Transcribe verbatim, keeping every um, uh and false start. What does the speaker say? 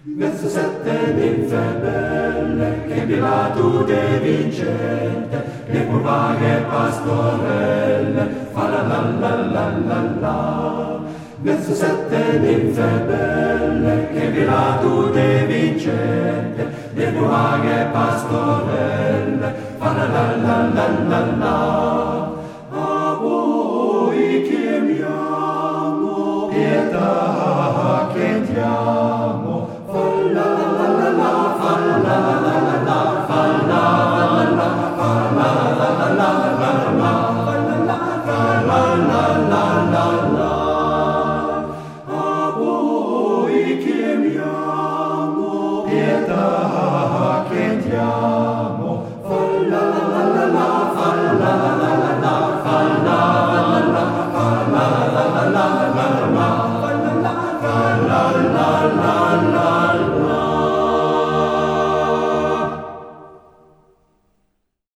Verso sette ninfe belle, che bilatute vincente, le curvaghe pastorelle, fa la la la la la la. Verso sette ninfe belle, che bilatute vincente, le curvaghe pastorelle, fa la la la la la la. A voi chiamiamo, pietà che diamo, a voi chiamiamo, pietà